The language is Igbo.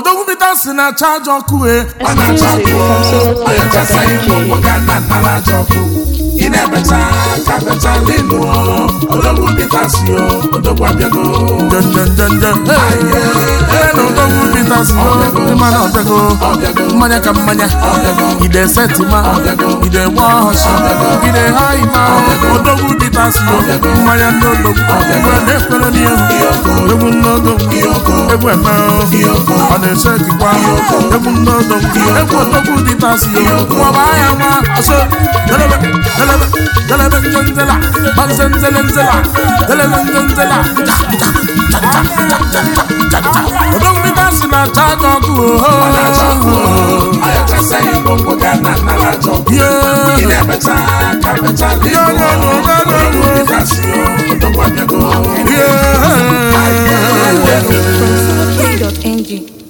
Odogwu bita si na charge ọkụ Inebeta kapeta linu Odogwu bita si Odogwu abịago Odogwu bita si Mana ọbịago Mmanya ka mmanya Ide setima Ide wash Ide haima Odogwu bita si Mmanya n'odogwu Ekwere n'ihu Egwu n'odogwu Egwu eme Ọ na-eche gịkwa Egwu n'odogwu Egwu odogwu bita si Nwaba ya nwa Ọsọ Galabenzela, Banzenzela, Galabenzela. Don't be dancing at Tagoku. I just say you won't go down and not joke. Yeah, you never talk, capital. Yeah.